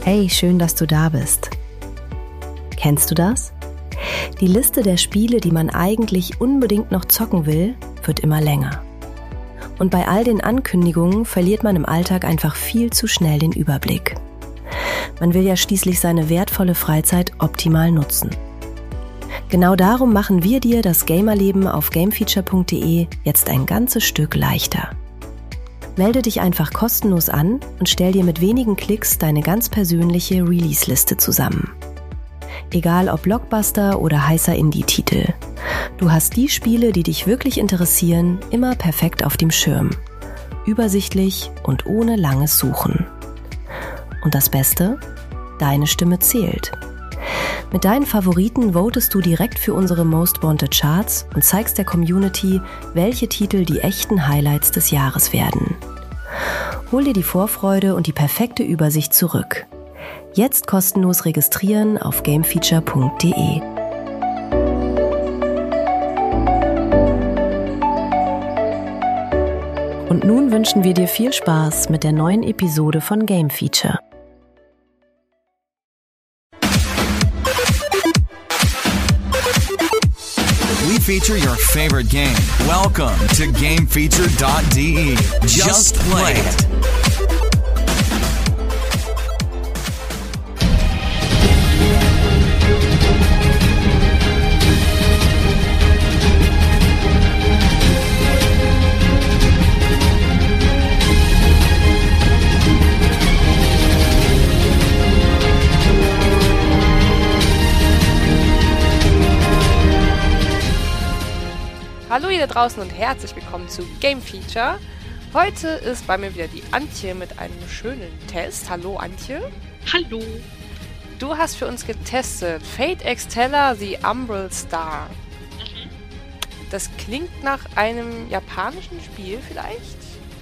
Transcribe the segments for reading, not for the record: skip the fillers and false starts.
Hey, schön, dass du da bist. Kennst du das? Die Liste der Spiele, die man eigentlich unbedingt noch zocken will, wird immer länger. Und bei all den Ankündigungen verliert man im Alltag einfach viel zu schnell den Überblick. Man will ja schließlich seine wertvolle Freizeit optimal nutzen. Genau darum machen wir dir das Gamerleben auf gamefeature.de jetzt ein ganzes Stück leichter. Melde dich einfach kostenlos an und stell dir mit wenigen Klicks deine ganz persönliche Release-Liste zusammen. Egal ob Blockbuster oder heißer Indie-Titel. Du hast die Spiele, die dich wirklich interessieren, immer perfekt auf dem Schirm. Übersichtlich und ohne langes Suchen. Und das Beste? Deine Stimme zählt. Mit deinen Favoriten votest du direkt für unsere Most Wanted Charts und zeigst der Community, welche Titel die echten Highlights des Jahres werden. Hol dir die Vorfreude und die perfekte Übersicht zurück. Jetzt kostenlos registrieren auf gamefeature.de. Und nun wünschen wir dir viel Spaß mit der neuen Episode von Game Feature. We feature your favorite game. Welcome to GameFeature.de. Just play it. Hallo ihr da draußen und herzlich willkommen zu Game Feature. Heute ist bei mir wieder die Antje mit einem schönen Test. Hallo Antje. Hallo. Du hast für uns getestet Fate Extella The Umbral Star. Das klingt nach einem japanischen Spiel vielleicht?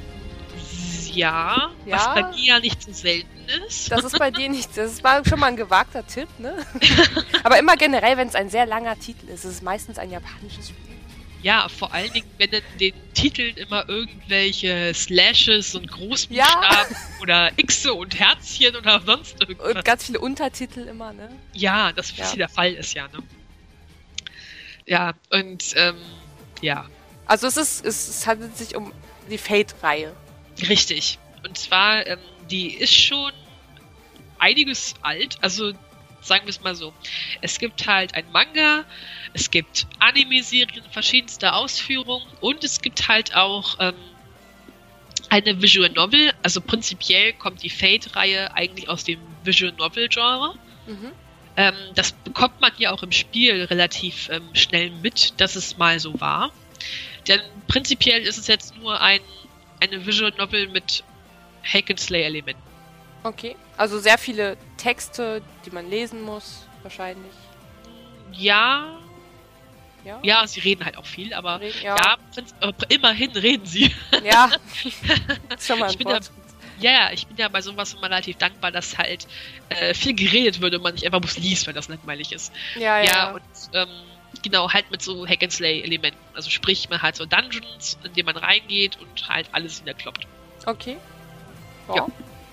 Ja, was bei dir ja nicht so selten ist. Das ist bei dir nicht, das war schon mal ein gewagter Tipp, ne? Aber immer generell, wenn es ein sehr langer Titel ist, ist es meistens ein japanisches Spiel. Ja, vor allen Dingen, wenn in den Titeln immer irgendwelche Slashes und Großbuchstaben oder Xe und Herzchen oder sonst irgendwas. Und ganz viele Untertitel immer, ne? Ja, das hier der Fall ist, ja, ne? Ja, und, ja. Also es handelt sich um die Fate-Reihe. Richtig. Und zwar, die ist schon einiges alt, also sagen wir es mal so. Es gibt halt ein Manga, es gibt Anime-Serien verschiedenster Ausführungen und es gibt halt auch eine Visual Novel. Also prinzipiell kommt die Fate-Reihe eigentlich aus dem Visual Novel-Genre. Das bekommt man ja auch im Spiel relativ schnell mit, dass es mal so war. Denn prinzipiell ist es jetzt nur eine Visual Novel mit Hack-and-Slay-Elementen. Okay, also sehr viele Texte, die man lesen muss, wahrscheinlich. Ja, sie reden halt auch viel, aber immerhin reden sie. Ja, schon mal ich bin ja bei sowas immer relativ dankbar, dass halt viel geredet wird und man nicht einfach bloß liest, weil das langweilig ist. Ja. Und genau, halt mit so Hack-and-Slay-Elementen. Also sprich, man halt so Dungeons, in denen man reingeht und halt alles niederkloppt. Okay. Ja.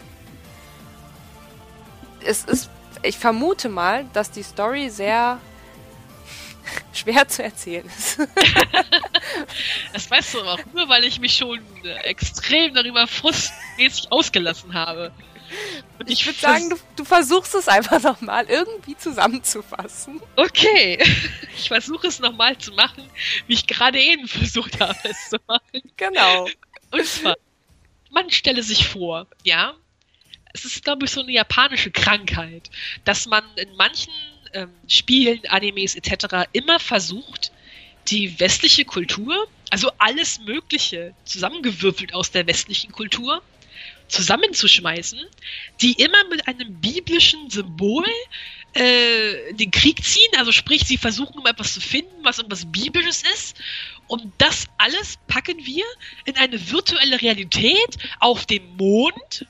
Ich vermute mal, dass die Story sehr schwer zu erzählen ist. Das weißt du aber auch nur, weil ich mich schon extrem darüber frustmäßig ausgelassen habe. Und ich würde sagen, du versuchst es einfach nochmal irgendwie zusammenzufassen. Okay, ich versuche es nochmal zu machen, wie ich gerade eben versucht habe, es zu machen. Genau. Und zwar, man stelle sich vor, ja, es ist, glaube ich, so eine japanische Krankheit, dass man in manchen Spielen, Animes etc. immer versucht, die westliche Kultur, also alles Mögliche zusammengewürfelt aus der westlichen Kultur, zusammenzuschmeißen, die immer mit einem biblischen Symbol den Krieg ziehen, also sprich, sie versuchen immer etwas zu finden, was irgendwas Biblisches ist, und das alles packen wir in eine virtuelle Realität auf dem Mond.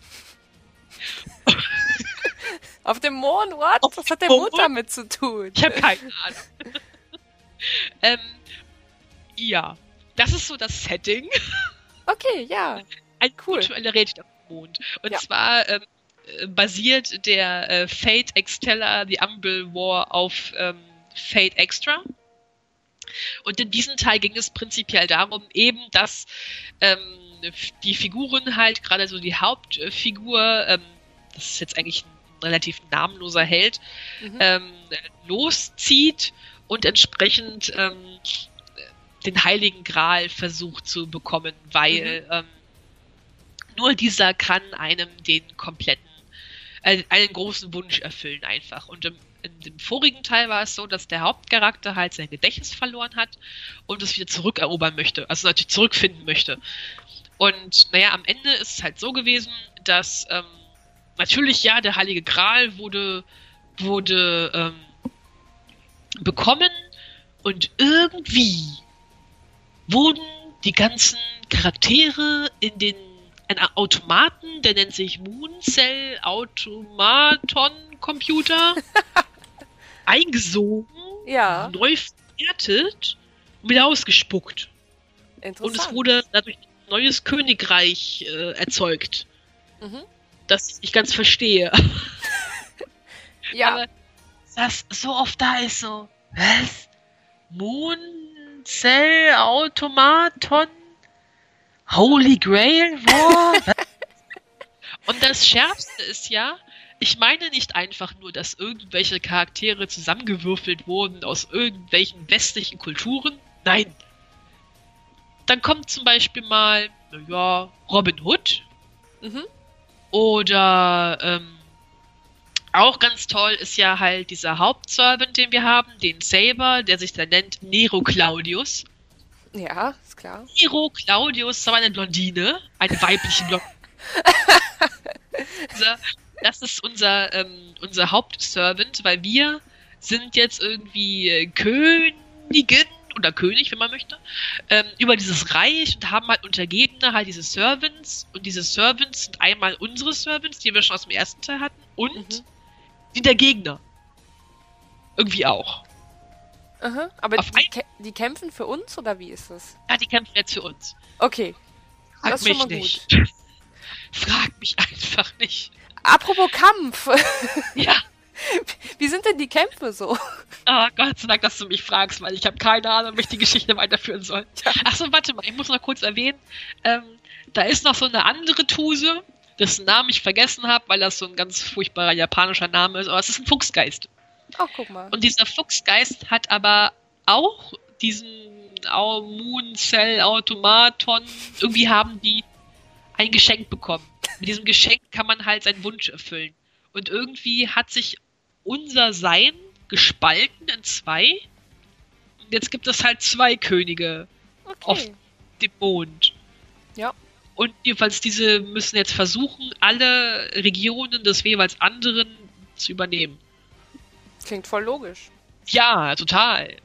Auf dem Mond? What? Was hat der Mond damit zu tun? Ich habe keine Ahnung. Ja, das ist so das Setting. Okay, ja. Eine virtuelle Realität auf dem Mond. Und zwar basiert der Fate Extella The Umbral War auf Fate Extra. Und in diesem Teil ging es prinzipiell darum, eben, dass die Figuren halt, gerade so die Hauptfigur, das ist jetzt eigentlich ein relativ namenloser Held, loszieht und entsprechend den Heiligen Gral versucht zu bekommen, weil nur dieser kann einem den kompletten, einen großen Wunsch erfüllen einfach. Und in dem vorigen Teil war es so, dass der Hauptcharakter halt sein Gedächtnis verloren hat und es wieder zurückerobern möchte, also natürlich zurückfinden möchte. Und naja, am Ende ist es halt so gewesen, dass natürlich ja, der Heilige Gral wurde bekommen und irgendwie wurden die ganzen Charaktere in einen Automaten, der nennt sich Mooncell Automaton Computer, eingesogen, neu verwertet und wieder ausgespuckt. Und es wurde dadurch ein neues Königreich erzeugt. Das ich nicht ganz verstehe. Ja. Aber das so oft da ist so, was? Mooncell Automaton Holy Grail War? Und das Schärfste ist ja, ich meine nicht einfach nur, dass irgendwelche Charaktere zusammengewürfelt wurden aus irgendwelchen westlichen Kulturen. Nein. Dann kommt zum Beispiel mal, Robin Hood. Oder auch ganz toll ist ja halt dieser Hauptservant, den wir haben, den Saber, der sich dann nennt Nero Claudius. Ja, ist klar. Nero Claudius ist aber eine Blondine, eine weibliche Blondine. Das ist unser Hauptservant, weil wir sind jetzt irgendwie Königin oder König, wenn man möchte, über dieses Reich und haben halt unter Gegner halt diese Servants. Und diese Servants sind einmal unsere Servants, die wir schon aus dem ersten Teil hatten, und die der Gegner. Irgendwie auch. Aber die kämpfen für uns, oder wie ist das? Ja, die kämpfen jetzt für uns. Okay. Frag das ist schon mal mich nicht. gut. Frag mich einfach nicht. Apropos Kampf. Ja. Wie sind denn die Kämpfe so? Oh, Gott sei Dank, dass du mich fragst, weil ich habe keine Ahnung, wie ich die Geschichte weiterführen soll. Ja. Achso, warte mal, ich muss noch kurz erwähnen, da ist noch so eine andere Tuse, dessen Namen ich vergessen habe, weil das so ein ganz furchtbarer japanischer Name ist, aber es ist ein Fuchsgeist. Ach, guck mal. Und dieser Fuchsgeist hat aber auch diesen Mooncell Automaton, irgendwie haben die ein Geschenk bekommen. Mit diesem Geschenk kann man halt seinen Wunsch erfüllen. Und irgendwie hat sich unser Sein gespalten in zwei. Und jetzt gibt es halt zwei Könige auf dem Mond. Ja. Und jedenfalls diese müssen jetzt versuchen, alle Regionen des jeweils anderen zu übernehmen. Klingt voll logisch. Ja, total.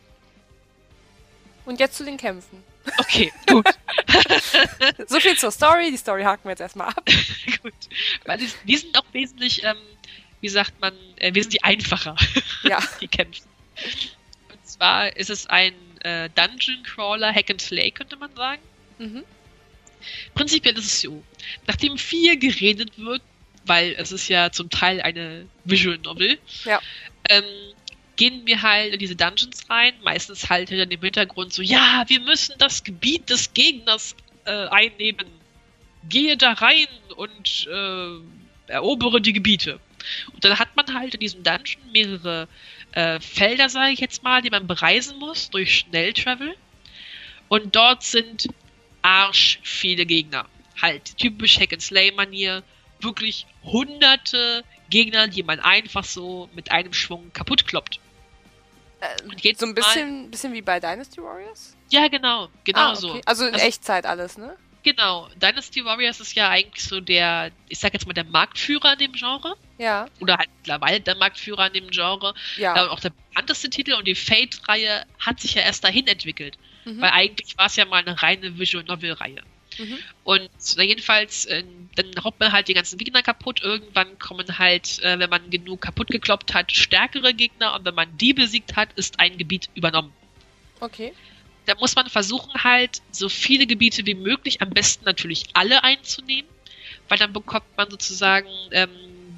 Und jetzt zu den Kämpfen. Okay, gut. So viel zur Story. Die Story haken wir jetzt erstmal ab. Gut. Weil die sind auch wesentlich, wie sagt man, wesentlich einfacher. Ja. Die Kämpfe. Und zwar ist es ein Dungeon Crawler Hack and Slay, könnte man sagen. Prinzipiell ist es so, nachdem viel geredet wird, weil es ist ja zum Teil eine Visual Novel, gehen wir halt in diese Dungeons rein, meistens halt hinter dem Hintergrund so, ja, wir müssen das Gebiet des Gegners einnehmen. Gehe da rein und erobere die Gebiete. Und dann hat man halt in diesem Dungeon mehrere Felder, sage ich jetzt mal, die man bereisen muss durch Schnelltravel. Und dort sind arsch viele Gegner. Halt typisch Hack-and-Slay-Manier. Wirklich hunderte Gegner, die man einfach so mit einem Schwung kaputt kloppt. So ein bisschen wie bei Dynasty Warriors? Ja, genau so. Okay. Also in Echtzeit alles, ne? Genau. Dynasty Warriors ist ja eigentlich so der, ich sag jetzt mal, der Marktführer in dem Genre. Ja. Oder halt mittlerweile der Marktführer in dem Genre. Ja. Und auch der bekannteste Titel, und die Fate-Reihe hat sich ja erst dahin entwickelt. Weil eigentlich war es ja mal eine reine Visual Novel-Reihe. Und jedenfalls, dann haut man halt die ganzen Gegner kaputt. Irgendwann kommen halt, wenn man genug kaputt gekloppt hat, stärkere Gegner. Und wenn man die besiegt hat, ist ein Gebiet übernommen. Okay. Da muss man versuchen halt, so viele Gebiete wie möglich, am besten natürlich alle einzunehmen. Weil dann bekommt man sozusagen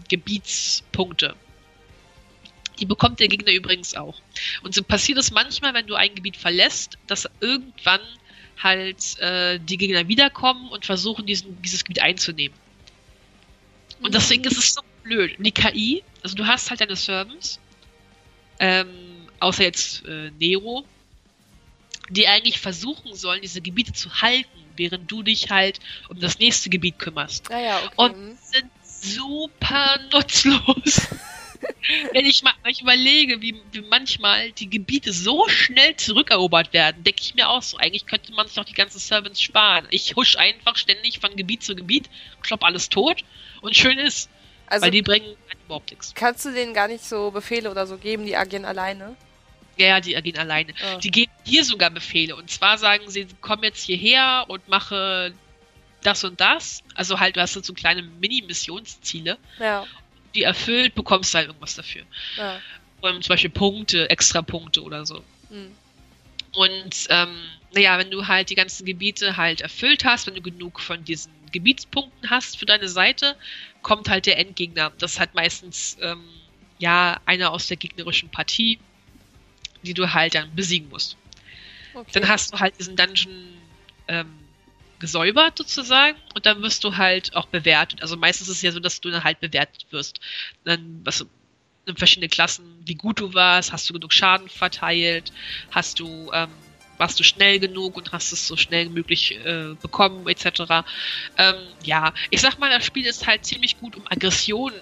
Gebietspunkte. Die bekommt der Gegner übrigens auch. Und so passiert es manchmal, wenn du ein Gebiet verlässt, dass irgendwann halt die Gegner wiederkommen und versuchen, dieses Gebiet einzunehmen. Und deswegen ist es so blöd. Und die KI, also du hast halt deine Servants, außer jetzt Nero, die eigentlich versuchen sollen, diese Gebiete zu halten, während du dich halt um das nächste Gebiet kümmerst. Okay. Und sind super nutzlos. Wenn ich überlege, wie manchmal die Gebiete so schnell zurückerobert werden, denke ich mir auch so, eigentlich könnte man sich doch die ganzen Servants sparen. Ich husch einfach ständig von Gebiet zu Gebiet, klopp alles tot und schön ist. Also, weil die bringen überhaupt nichts. Kannst du denen gar nicht so Befehle oder so geben, die agieren alleine? Ja, die agieren alleine. Oh. Die geben hier sogar Befehle. Und zwar sagen sie, komm jetzt hierher und mache das und das. Also halt, du hast so kleine Mini-Missionsziele. Ja. Die erfüllt, bekommst du halt irgendwas dafür. Ja. Und zum Beispiel Punkte, extra Punkte oder so. Mhm. Und wenn du halt die ganzen Gebiete halt erfüllt hast, wenn du genug von diesen Gebietspunkten hast für deine Seite, kommt halt der Endgegner. Das ist halt meistens einer aus der gegnerischen Partie, die du halt dann besiegen musst. Okay. Dann hast du halt diesen Dungeon gesäubert sozusagen und dann wirst du halt auch bewertet. Also meistens ist es ja so, dass du dann halt bewertet wirst. Dann in verschiedene Klassen, wie gut du warst, hast du genug Schaden verteilt, warst du schnell genug und hast es so schnell wie möglich bekommen, etc. Ich sag mal, das Spiel ist halt ziemlich gut, um Aggressionen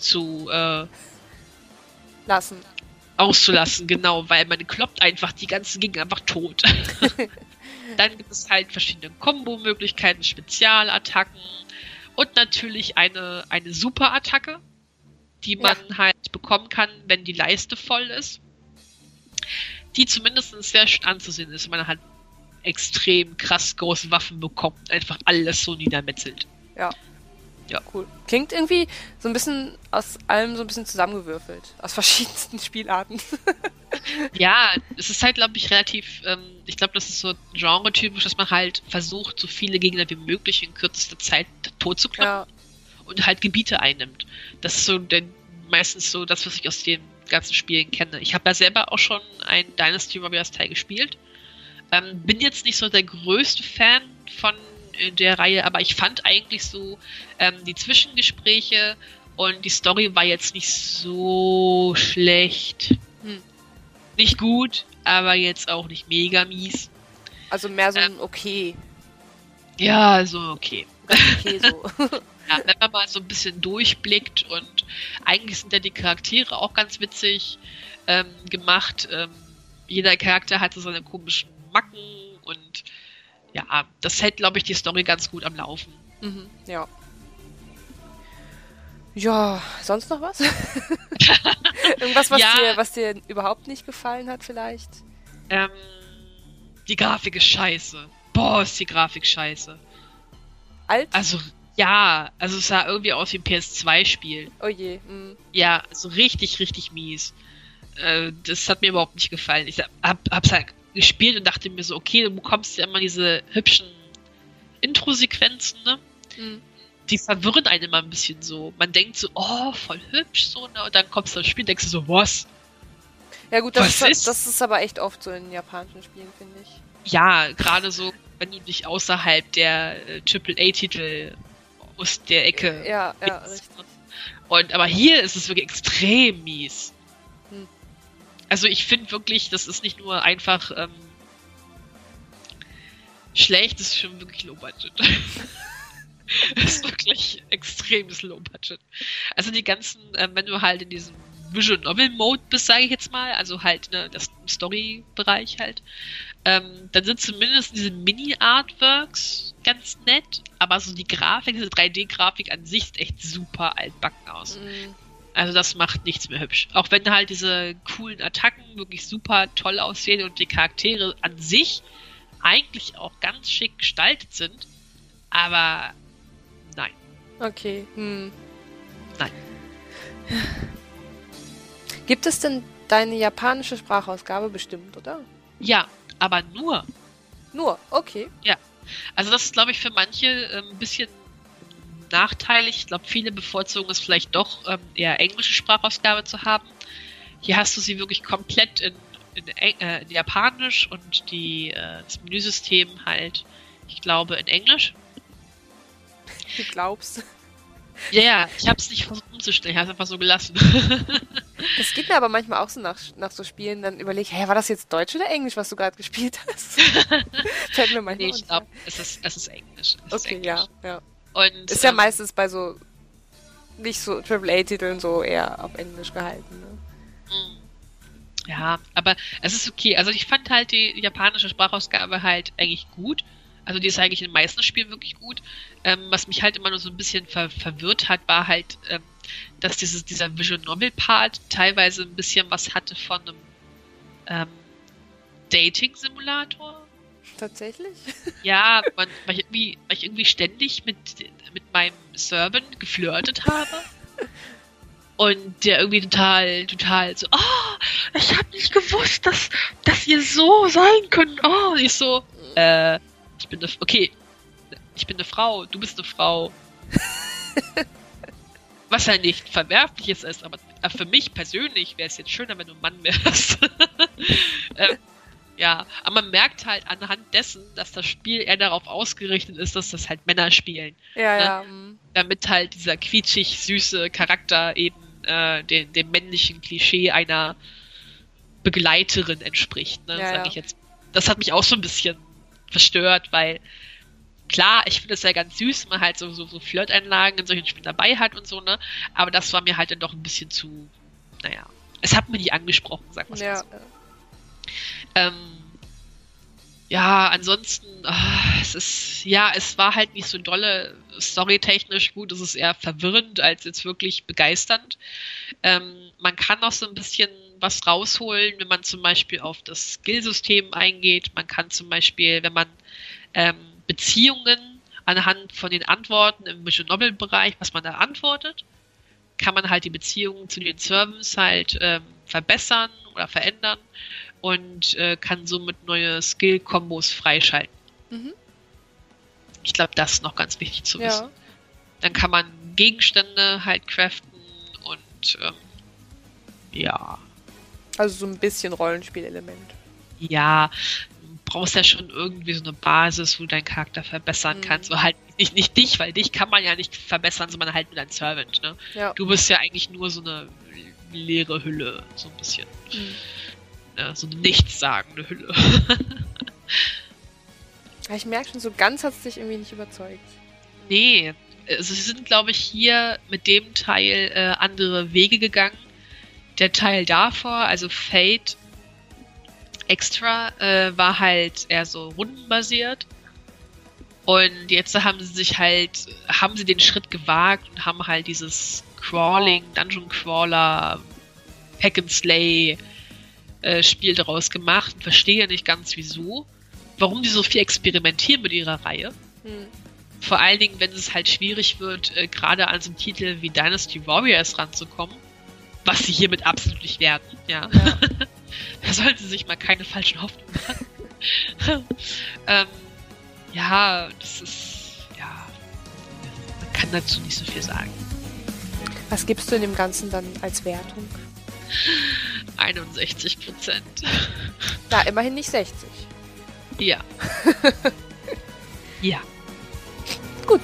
auszulassen, genau, weil man kloppt einfach die ganzen Gegner einfach tot. Dann gibt es halt verschiedene Kombo-Möglichkeiten, Spezialattacken und natürlich eine Super-Attacke, die man halt bekommen kann, wenn die Leiste voll ist. Die zumindest sehr schön anzusehen ist, wenn man halt extrem krass große Waffen bekommt, einfach alles so niedermetzelt. Ja. Cool. Klingt irgendwie so ein bisschen aus allem so ein bisschen zusammengewürfelt. Aus verschiedensten Spielarten. Ja, es ist halt, glaube ich, relativ, ich glaube, das ist so genre-typisch, dass man halt versucht, so viele Gegner wie möglich in kürzester Zeit tot zu kloppen und halt Gebiete einnimmt. Das ist so meistens so das, was ich aus den ganzen Spielen kenne. Ich habe ja selber auch schon ein Dynasty Warriors Teil gespielt. Bin jetzt nicht so der größte Fan von der Reihe, aber ich fand eigentlich so die Zwischengespräche und die Story war jetzt nicht so schlecht. Nicht gut, aber jetzt auch nicht mega mies. Also mehr so ein okay. Ja, so okay. Okay, so. Ja, wenn man mal so ein bisschen durchblickt und eigentlich sind ja die Charaktere auch ganz witzig gemacht. Jeder Charakter hat so seine komischen Macken und ja, das hält, glaube ich, die Story ganz gut am Laufen. Mhm, ja. Ja, sonst noch was? Irgendwas, was dir überhaupt nicht gefallen hat vielleicht? Die Grafik ist scheiße. Boah, ist die Grafik scheiße. Alt? Also es sah irgendwie aus wie ein PS2-Spiel. Oh je. Ja, also richtig, richtig mies. Das hat mir überhaupt nicht gefallen. Ich hab's halt gespielt und dachte mir so, okay, du bekommst ja immer diese hübschen Intro-Sequenzen, ne? Mhm. Die verwirren einen immer ein bisschen so. Man denkt so, oh, voll hübsch, so, ne? Und dann kommst du ins Spiel und denkst du so, was? Ja gut, das ist aber echt oft so in japanischen Spielen, finde ich. Ja, gerade so, wenn du dich außerhalb der AAA-Titel aus der Ecke... Ja, richtig. Aber hier ist es wirklich extrem mies. Also ich finde wirklich, das ist nicht nur einfach schlecht, das ist schon wirklich Low Budget. Das ist wirklich extremes Low Budget. Also die ganzen, wenn du halt in diesem Visual Novel Mode bist, sage ich jetzt mal, also halt das Story-Bereich halt, dann sind zumindest diese Mini-Artworks ganz nett, aber so die Grafik, diese 3D-Grafik an sich sieht echt super altbacken aus. Also das macht nichts mehr hübsch. Auch wenn halt diese coolen Attacken wirklich super toll aussehen und die Charaktere an sich eigentlich auch ganz schick gestaltet sind, aber nein. Okay. Nein. Gibt es denn deine japanische Sprachausgabe bestimmt, oder? Ja, aber nur. Nur, okay. Ja. Also das ist, glaube ich, für manche ein bisschen nachteilig. Ich glaube, viele bevorzugen es vielleicht doch, eher englische Sprachausgabe zu haben. Hier hast du sie wirklich komplett in Japanisch und das Menüsystem halt, ich glaube, in Englisch. Du glaubst. Ja, ich habe es nicht versucht umzustellen, ich habe es einfach so gelassen. Das geht mir aber manchmal auch so nach so Spielen, dann überlege ich, war das jetzt Deutsch oder Englisch, was du gerade gespielt hast? Fällt mir manchmal ich glaube, es ist Englisch. Okay, Englisch. Ja. Und, ist ja meistens bei so nicht so AAA-Titeln so eher auf Englisch gehalten, ne? Ja, aber es ist okay. Also ich fand halt die japanische Sprachausgabe halt eigentlich gut. Also die ist eigentlich in den meisten Spielen wirklich gut. Was mich halt immer nur so ein bisschen verwirrt hat, war halt, dass dieser Visual Novel Part teilweise ein bisschen was hatte von einem Dating-Simulator. Tatsächlich? Ja, weil ich irgendwie ständig mit meinem Servant geflirtet habe. Und der irgendwie total so, ich hab nicht gewusst, dass ihr so sein könnt. Und ich so, ich bin eine Frau, du bist eine Frau. Was ja nicht Verwerfliches ist, aber für mich persönlich wäre es jetzt schöner, wenn du ein Mann wärst. Ja, aber man merkt halt anhand dessen, dass das Spiel eher darauf ausgerichtet ist, dass das halt Männer spielen. Ja, ne? ja. Damit halt dieser quietschig süße Charakter eben dem männlichen Klischee einer Begleiterin entspricht, ne, sag ich jetzt. Das hat mich auch so ein bisschen verstört, weil klar, ich finde es ja ganz süß, wenn man halt so Flirteinlagen in solchen Spielen dabei hat und so, ne, aber das war mir halt dann doch ein bisschen zu, naja, es hat mir nicht angesprochen, sagen wir mal so. Ja, ansonsten, es war halt nicht so dolle storytechnisch gut, es ist eher verwirrend als jetzt wirklich begeisternd. Man kann auch so ein bisschen was rausholen, wenn man zum Beispiel auf das Skillsystem eingeht. Man kann zum Beispiel, wenn man Beziehungen anhand von den Antworten im Visual Novel Bereich, was man da antwortet, kann man halt die Beziehungen zu den Servants halt verbessern oder verändern und kann somit neue Skill-Kombos freischalten. Mhm. Ich glaube, das ist noch ganz wichtig zu wissen. Dann kann man Gegenstände halt craften und ja. Also so ein bisschen Rollenspielelement. Ja, du brauchst ja schon irgendwie so eine Basis, wo du deinen Charakter verbessern kannst. So halt nicht dich, weil dich kann man ja nicht verbessern, sondern halt nur dein Servant, ne? Ja. Du bist ja eigentlich nur so eine leere Hülle, so ein bisschen. Ja, so eine nichtssagende Hülle. Ich merke schon, so ganz hat es dich irgendwie nicht überzeugt. Nee, also sie sind, glaube ich, hier mit dem Teil andere Wege gegangen. Der Teil davor, also Fate Extra, war halt eher so rundenbasiert. Und jetzt haben sie den Schritt gewagt und haben halt dieses Crawling, Dungeon Crawler, Hack and Slay Spiel daraus gemacht und verstehe nicht ganz wieso. Warum die so viel experimentieren mit ihrer Reihe. Vor allen Dingen, wenn es halt schwierig wird, gerade an so einem Titel wie Dynasty Warriors ranzukommen, was sie hiermit absolut nicht werden. Ja. Da sollten sie sich mal keine falschen Hoffnungen machen. Das ist, man kann dazu nicht so viel sagen. Was gibst du in dem Ganzen dann als Wertung? 61%. Ja, immerhin nicht 60. Ja. Ja. Gut.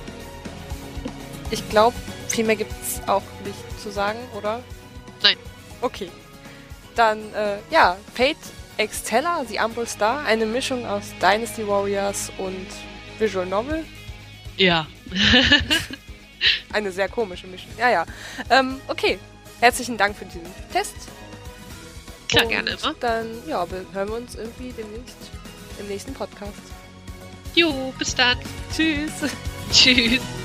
Ich glaube, viel mehr gibt es auch nicht zu sagen, oder? Nein. Okay. Dann, Fate Extella, The Umbral Star, eine Mischung aus Dynasty Warriors und Visual Novel. Ja. Eine sehr komische Mischung. Ja. Okay. Herzlichen Dank für diesen Test. Klar, gerne immer. Dann, hören wir uns irgendwie demnächst im nächsten Podcast. Jo, bis dann. Tschüss. Tschüss.